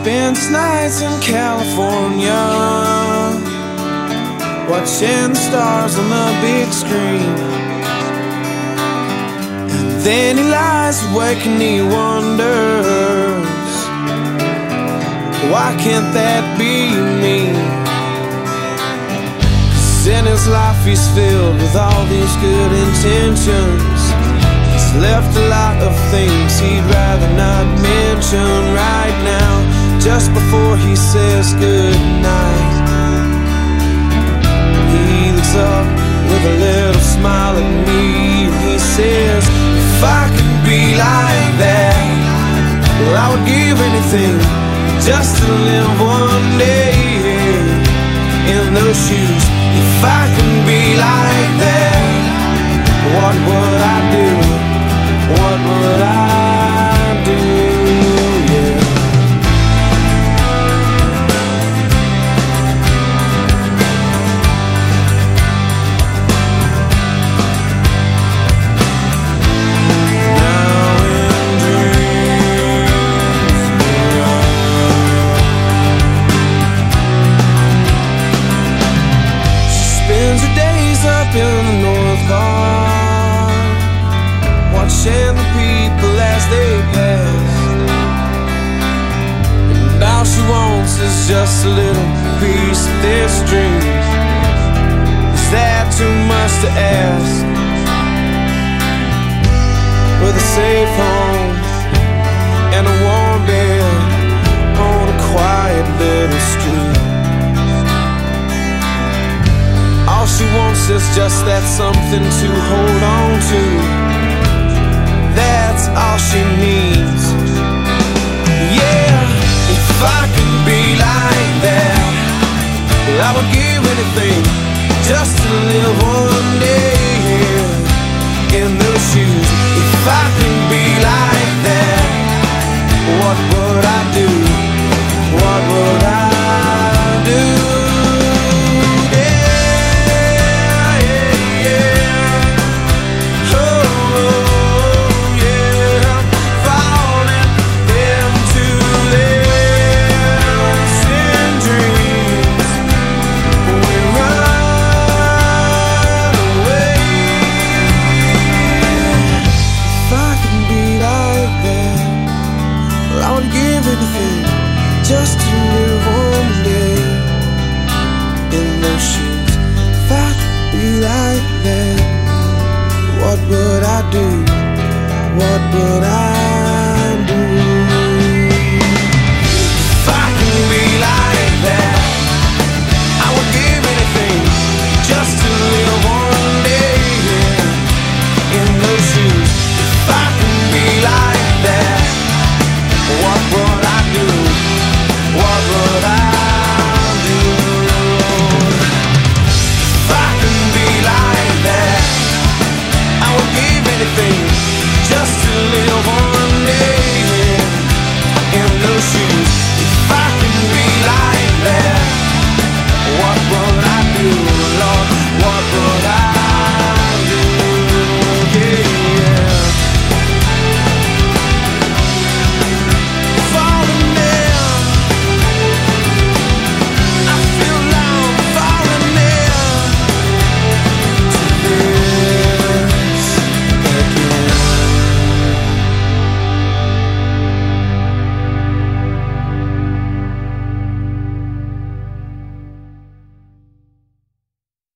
spends nights in California, watching the stars on the big screen. And then he lies awake and he wonders, why can't that be me? 'Cause in his life he's filled with all these good intentions. He's left a lot of things he'd rather not mention right now, just before he says goodnight. He looks up with a little smile at me and he says, if I could be like that, well, I would give anything just to live one day in those shoes. If I could be like that, what would I do? What would I do? Yeah. In the North Bar, watching the people as they pass, and all she wants is just a little piece of this dream. Is that too much to ask? With a safe home and a warm bed on a quiet little street. All she wants is just that something to hold on to. That's all she needs. Yeah, if I could be like that, well, I would give anything just to live one day in those shoes. If I could be like that, what would I do? What would I do? Just to live one day in those shoes. If I could be like that, what would I do? What would I do? If I could be like that, I would give anything just to live one day in those shoes.